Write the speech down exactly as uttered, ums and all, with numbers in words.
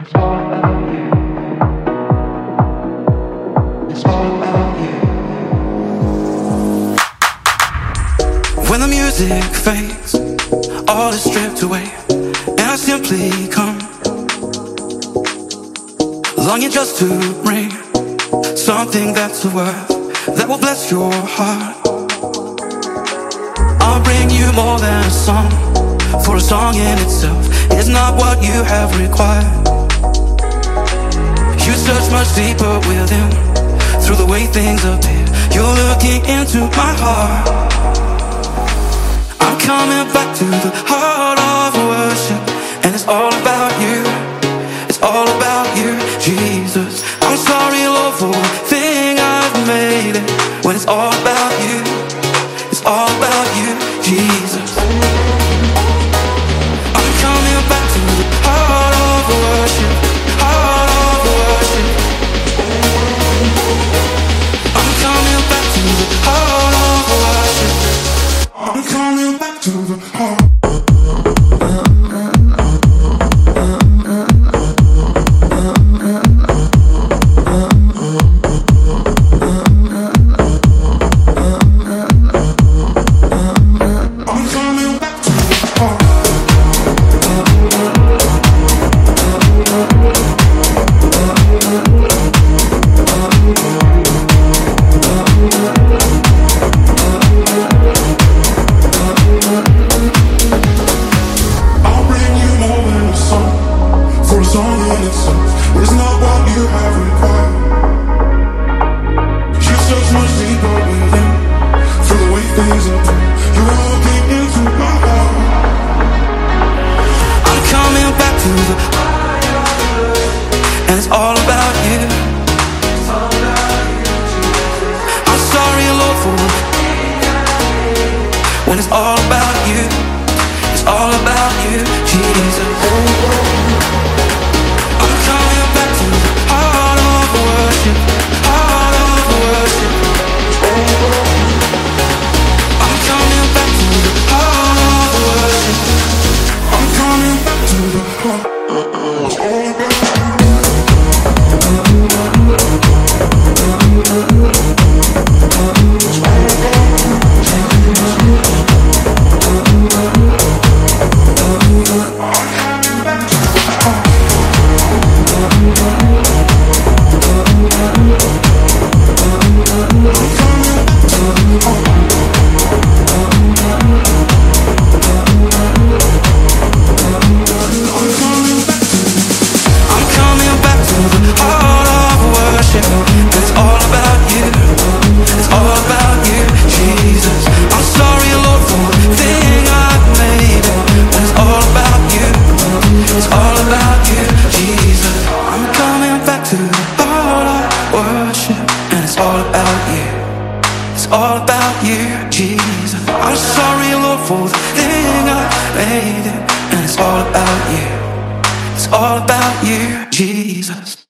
When the music fades, all is stripped away, and I simply come, longing just to bring something that's a worth that will bless your heart. I'll bring you more than a song, for a song in itself is not what you have required. You search much deeper within, through the way things appear. You're looking into my heart. I'm coming back to the heart of worship, and it's all about you. It's all about you, Jesus. I'm sorry, Lord, for the thing I've made it. When it's all about you, it's all about you, Jesus. I'm coming back to the heart of worship, heart of worship. I'm coming back to the heart of worship. I'm coming back to the heart. It's not what you have required. You search much deeper within, through the way things appear. You're looking into my heart. I'm coming back to the and it's all about you. I'm sorry, Lord, for when it's all about you. It's all about you, Jesus. It's all about you, Jesus. I'm sorry, Lord, for the thing I made it. And it's all about you. It's all about you, Jesus.